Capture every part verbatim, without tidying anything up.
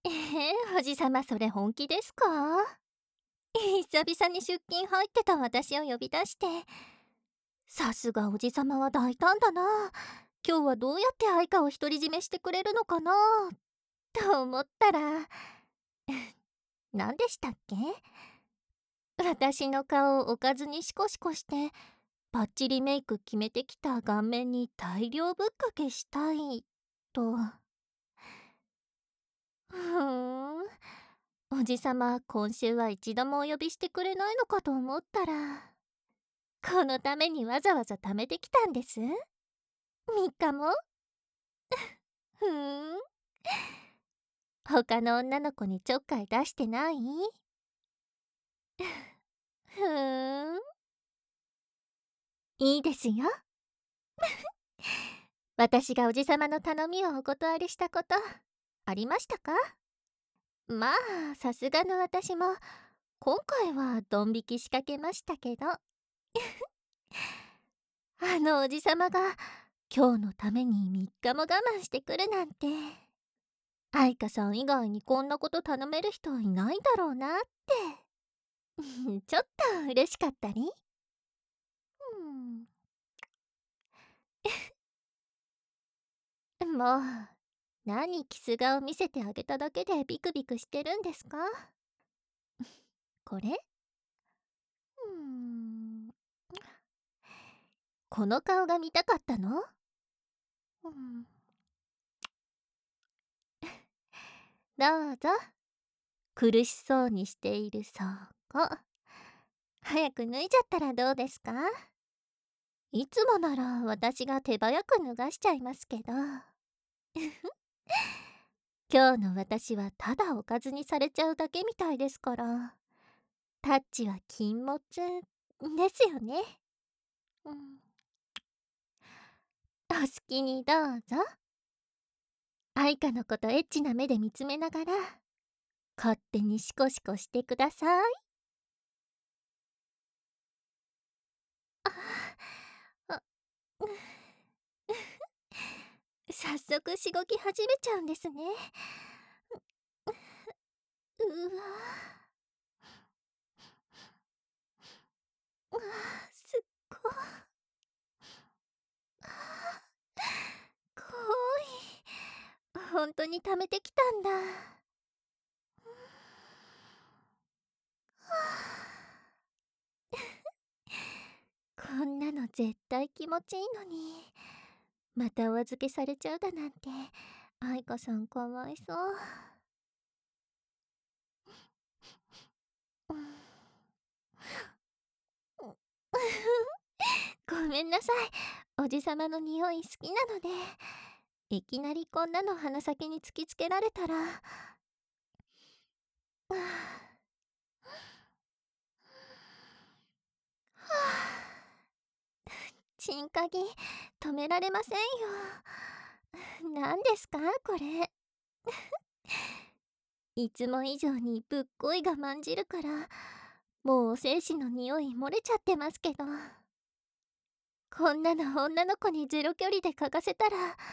ええ、おじさまそれ本気ですか？久々に出勤入ってた私を呼び出して。さすがおじさまは大胆だな。今日はどうやって愛花を独り占めしてくれるのかなと思ったら、何でしたっけ？私の顔をおかずにシコシコして、バッチリメイク決めてきた顔面に大量ぶっかけしたいと。ふーん、おじさま今週は一度もお呼びしてくれないのかと思ったら、このためにわざわざ貯めてきたんです？みっかも？ふーん。他の女の子にちょっかい出してない？ふーん。いいですよ。私がおじさまの頼みをお断りしたこと、ありましたか？まあ、さすがの私も、今回はドン引きしかけましたけど。あのおじさまが、今日のためにみっかも我慢してくるなんて。愛花さん以外にこんなこと頼める人いないだろうなって。ちょっと嬉しかったり。うん。もう、何キス顔見せてあげただけでビクビクしてるんですか？これ？うーん。この顔が見たかったの？うん。どうぞ。苦しそうにしているそこ。早く脱いじゃったらどうですか？いつもなら私が手早く脱がしちゃいますけど。今日の私はただおかずにされちゃうだけみたいですから。タッチは禁物ですよね。うん。お好きにどうぞ。愛花のことエッチな目で見つめながら、勝手にシコシコしてください。ああ、う早速しごき始めちゃうんですね。うわあ、すっごい。こい。本当に貯めてきたんだ。こんなの絶対気持ちいいのに、またお預けされちゃうだなんて、愛花さんかわいそう。うん。ごめんなさい。おじさまの匂い好きなので。いきなりこんなの鼻先に突きつけられたら。はあ、チンカギ止められませんよ。何ですかこれ？いつも以上にぶっこいがまんじるから、もうお精子の匂い漏れちゃってますけど。こんなの女の子にゼロ距離で嗅がせたら、は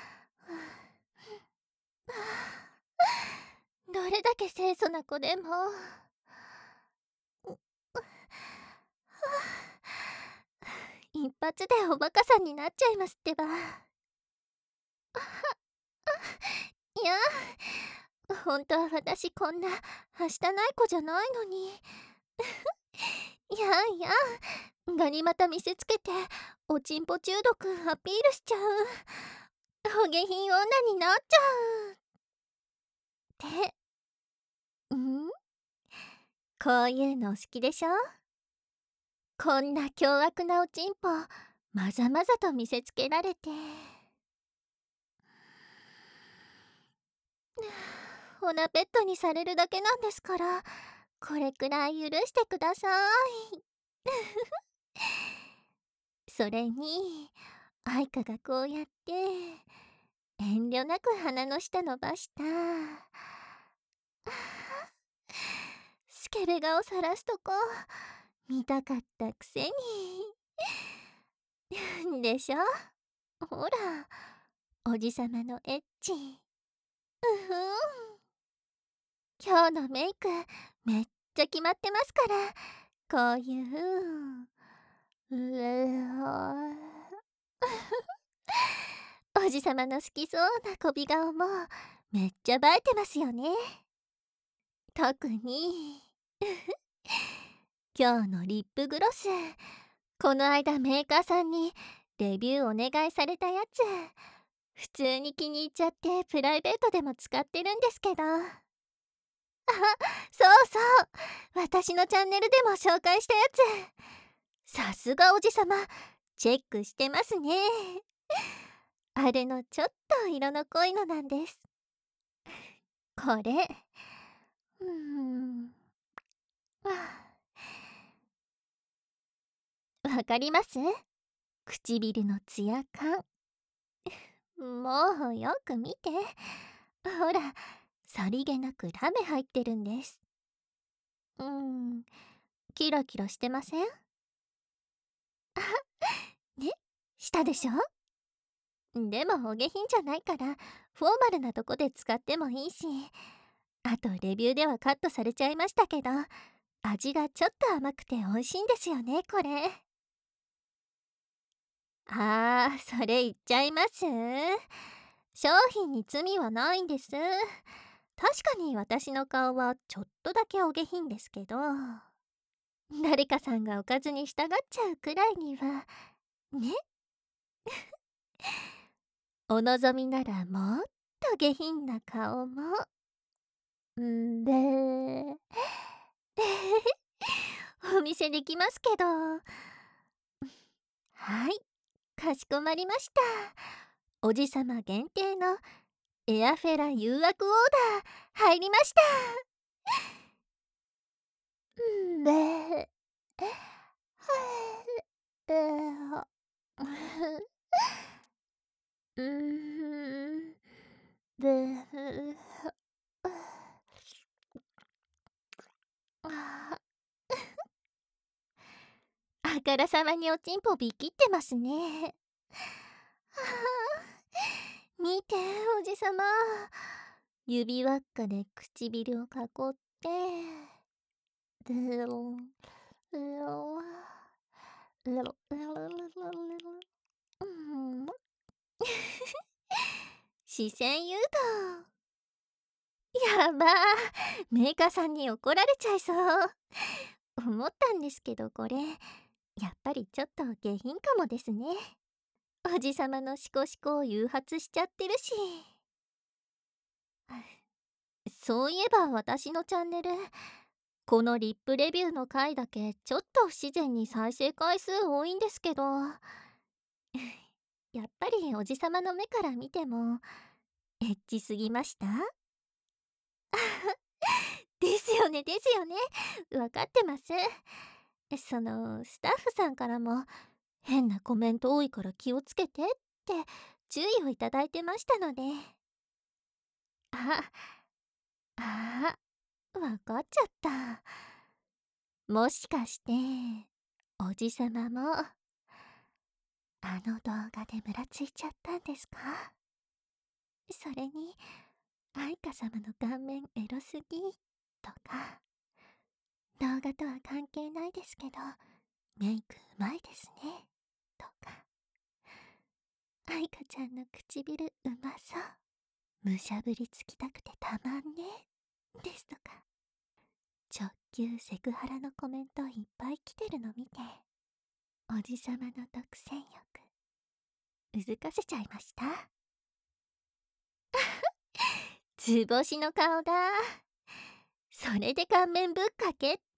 あ、どれだけ清楚な子でも。一発でおバカさんになっちゃいますってば。いや、本当は私こんなはしたない子じゃないのに。いやいや、ガニ股見せつけておちんぽ中毒アピールしちゃう。お下品女になっちゃう。って、ん？こういうのお好きでしょ？こんな凶悪なおちんぽまざまざと見せつけられて。オナペットにされるだけなんですから、これくらい許してください。それに、愛花がこうやって遠慮なく鼻の下伸ばしたスケベ顔さらすとこ見たかったくせに。でしょ？ほら、おじさまのエッチ。うふん。 今日のメイクめっちゃ決まってますから、こういうおじさまの好きそうなこび顔もめっちゃ映えてますよね。特に今日のリップグロス、この間メーカーさんにレビューお願いされたやつ、普通に気に入っちゃってプライベートでも使ってるんですけど。あ、そうそう、私のチャンネルでも紹介したやつ。さすがおじさま、チェックしてますね。あれのちょっと色の濃いのなんです。これうーんわかります？唇のツヤ感。もうよく見て。ほら、さりげなくラメ入ってるんです。うーん、キラキラしてません？ね、したでしょ？でもお下品じゃないから、フォーマルなとこで使ってもいいし、あとレビューではカットされちゃいましたけど、味がちょっと甘くて美味しいんですよね、これ。あー、それ言っちゃいます？商品に罪はないんです。確かに私の顔はちょっとだけお下品ですけど、誰かさんがおかずに従っちゃうくらいには、ね。お望みならもっと下品な顔も。んでお見せできますけど。はい、かしこまりました。おじさま限定のエアフェラ誘惑オーダー入りました。んでうーんであからさまにおちんぽびきってますね。見ておじさま、指輪っかで唇を囲ってでろろろうん視線誘導。やばー、メーカーさんに怒られちゃいそう。思ったんですけど、これやっぱりちょっと下品かもですね。おじさまのシコシコを誘発しちゃってるし。そういえば私のチャンネル、このリップレビューの回だけちょっと不自然に再生回数多いんですけど、やっぱりおじさまの目から見てもエッチすぎました？ですよねですよね、わかってます。そのスタッフさんからも変なコメント多いから気をつけてって注意をいただいてましたので。ああわかっちゃった。もしかしておじさまもあの動画でムラついちゃったんですか？それに愛花様の顔面エロすぎとか、動画とは関係ないですけどメイクうまいですねとか、愛花ちゃんの唇うまそう、むしゃぶりつきたくてたまんねですとか、直球セクハラのコメントいっぱい来てるの見て、おじさまの独占欲うずかせちゃいました。図星の顔だ。それで顔面ぶっかけって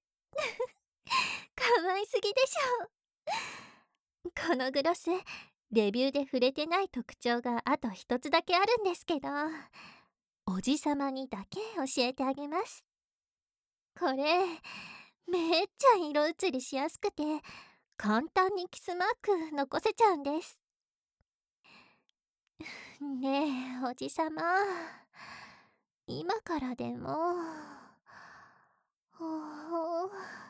かわいすぎでしょ。このグロスレビューで触れてない特徴があと一つだけあるんですけど、おじさまにだけ教えてあげます。これめっちゃ色移りしやすくて簡単にキスマーク残せちゃうんです。ねえおじさま、今からでもほほ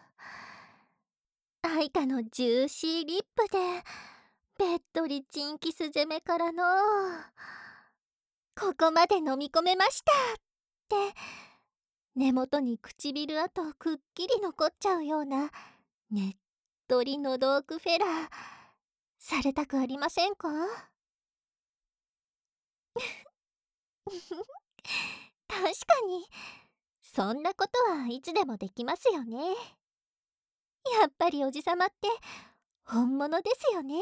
愛花のジューシーリップでべっとりチンキス攻めからのここまで飲み込めましたって根元に唇跡くっきり残っちゃうようなねっとりのドークフェラーされたくありませんか？確かにそんなことはいつでもできますよね。やっぱりおじさまって本物ですよね。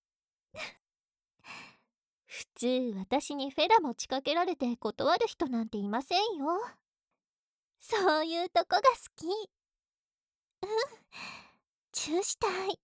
普通私にフェラ持ちかけられて断る人なんていませんよ。そういうとこが好き。うん、チューしたい。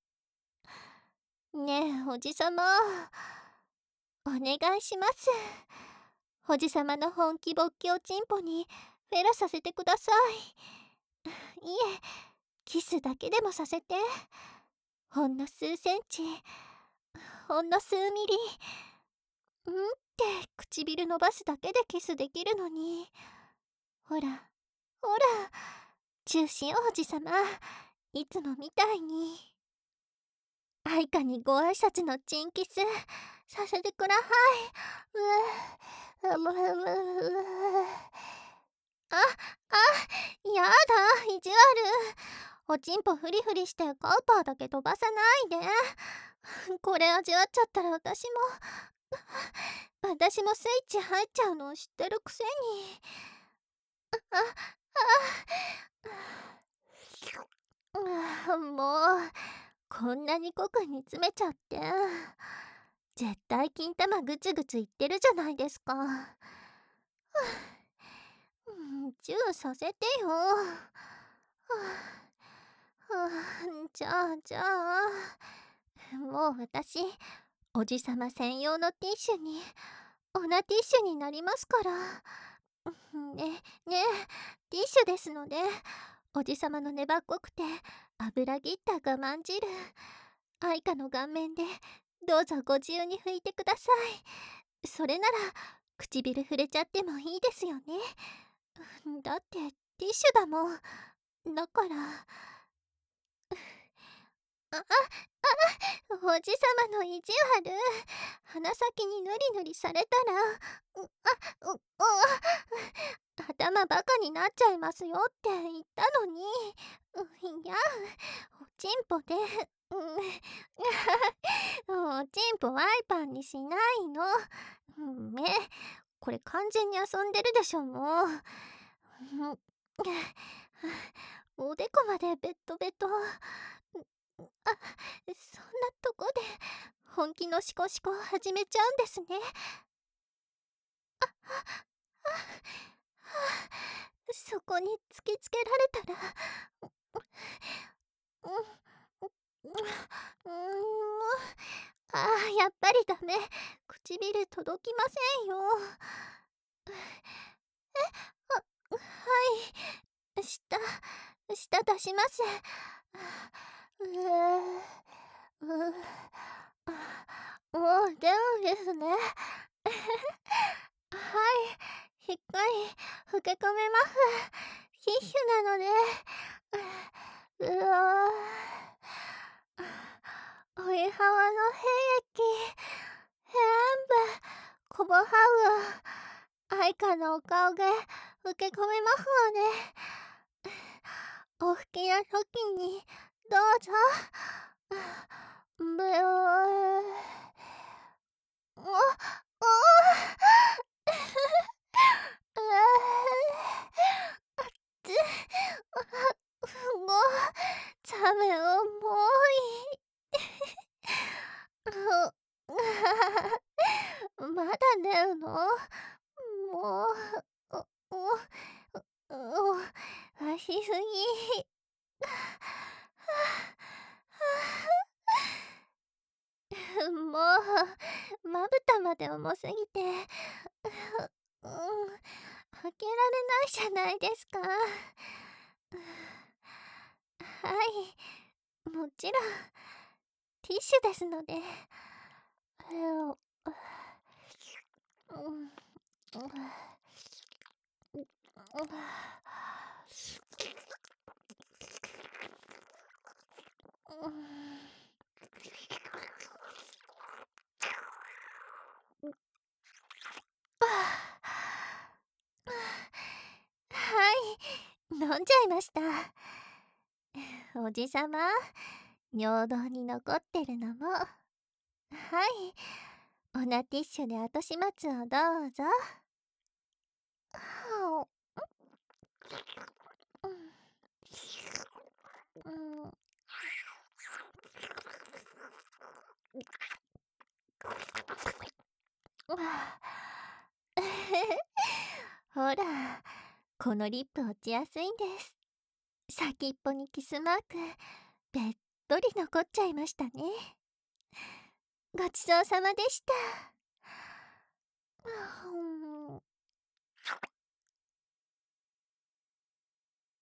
ねえおじさま、お願いします。おじさまの本気勃起おちんぽにフェラさせてください。いえ、キスだけでもさせて。ほんの数センチ、ほんの数ミリ。うんって唇伸ばすだけでキスできるのに。ほらほら、チューしようおじさま、いつもみたいに。愛花にご挨拶のチンキスさせてください。うううううあ、あ、やだ、意地悪。おちんぽフリフリしてカウパーだけ飛ばさないで。これ味わっちゃったら私も私もスイッチ入っちゃうの知ってるくせに。あ、あ、あ、もうこんなに濃く煮詰めちゃって絶対金玉ぐつぐついってるじゃないですか。うん、チューさせてよ。はあ、はあ、じゃあじゃあもう私おじさま専用のティッシュにオナティッシュになりますから。ねねティッシュですのでおじさまの粘っこくて油ぎった我慢汁愛花の顔面でどうぞご自由に拭いてください。それなら唇触れちゃってもいいですよね。だってティッシュだもん。だからあああ、おじさまの意地悪。鼻先にぬりぬりされたらうあうう頭バカになっちゃいますよって言ったのに。ういやおちんぽでうんおちんぽワイパンにしないの。うんね、これ完全に遊んでるでしょもう。うんおでこまでベットベト。あ、そんなとこで本気のシコシコ始めちゃうんですね。あ、あ、あ、そこに突きつけられたらうん、うん、うん、ああ、やっぱりダメ。唇届きませんよ。え、あ、はい。舌、舌出します。うー、うー、あ、もう出るんですね。はい、しっかり受け止めます。ティッシュなので。うわー、おいはわの兵役全部こぼはう愛花のお顔で受け止めますので、お吹きの時にどうぞ。ぶーおおうあっつごザメ重いまだ寝るのもうおおお足すぎもうまぶたまで重すぎてうん開けられないじゃないですか。はい、もちろんティッシュですので。うんはい、 飲んじゃいました。おじさま、尿道に残ってるのも。はい、オナティッシュで後始末をどうぞ。はあ、うん、うん、わあほら、このリップ落ちやすいんです。先っぽにキスマーク、べっとり残っちゃいましたね。ごちそうさまでした。